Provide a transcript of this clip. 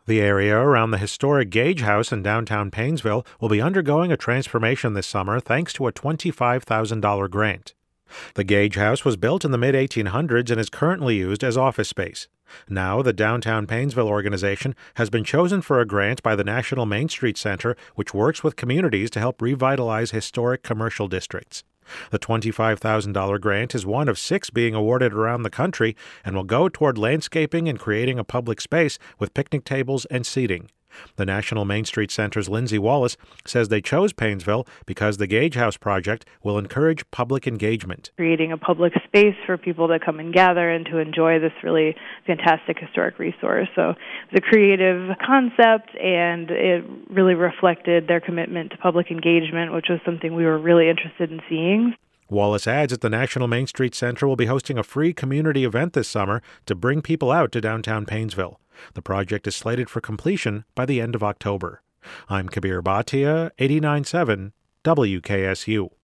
The area around the historic Gage House in downtown Paynesville will be undergoing a transformation this summer thanks to a $25,000 grant. The Gage House was built in the mid-1800s and is currently used as office space. Now, the Downtown Paynesville organization has been chosen for a grant by the National Main Street Center, which works with communities to help revitalize historic commercial districts. The $25,000 grant is one of 6 being awarded around the country and will go toward landscaping and creating a public space with picnic tables and seating. The National Main Street Center's Lindsay Wallace says they chose Paynesville because the Gage House project will encourage public engagement. Creating a public space for people to come and gather and to enjoy this really fantastic historic resource. So it's a creative concept, and it really reflected their commitment to public engagement, which was something we were really interested in seeing. Wallace adds that the National Main Street Center will be hosting a free community event this summer to bring people out to downtown Paynesville. The project is slated for completion by the end of October. I'm Kabir Bhatia, 89.7 WKSU.